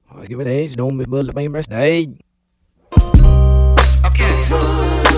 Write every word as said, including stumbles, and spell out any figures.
Hỏi cái vấn đề, nó mới bơ là bay em đây. Okay.